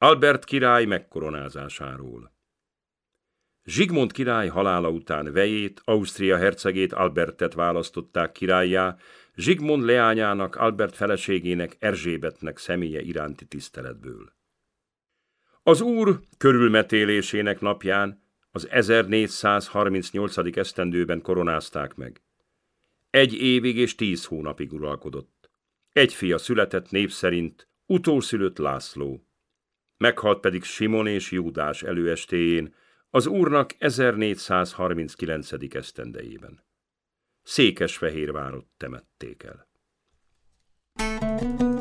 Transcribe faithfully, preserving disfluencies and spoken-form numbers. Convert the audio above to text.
Albert király megkoronázásáról. Zsigmond király halála után vejét, Ausztria hercegét Albertet választották királlyá, Zsigmond leányának, Albert feleségének, Erzsébetnek személye iránti tiszteletből. Az úr körülmetélésének napján, az ezernégyszázharmincnyolcadik esztendőben koronázták meg. Egy évig és tíz hónapig uralkodott. Egy fia született név szerint, utószülött László. Meghalt pedig Simon és Júdás előestéjén, az úrnak ezernégyszázharminckilencedik esztendejében. Székesfehérvárot temették el.